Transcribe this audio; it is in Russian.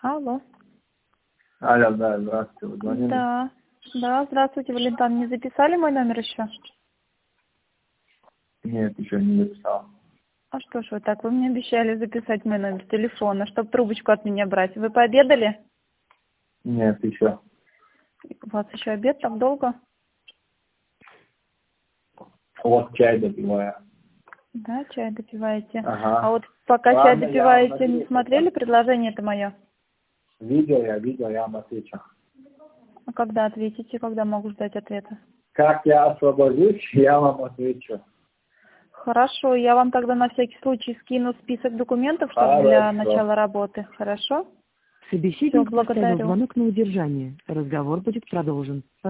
Алло. Алло, да, здравствуйте, вы звонили? Да. Да, здравствуйте, Валентин. Не записали мой номер еще? Нет, еще не записал. А что ж вы так? Вы мне обещали записать мой номер телефона, чтобы трубочку от меня брать. Вы пообедали? Нет, еще. У вас еще обед так долго? Вот чай допиваю. Да, чай допиваете. Ага. А вот пока Ладно, чай я вам допиваете, не отвечу, смотрели да. предложение это мое? Видео, я вам отвечу. А когда ответите, когда могу ждать ответа? Как я освобожусь, я вам отвечу. Хорошо, я вам тогда на всякий случай скину список документов, чтобы для Хорошо. начала работы. Хорошо? Всё, Собеседник поставил благодарю. звонок на удержание. Разговор будет продолжен.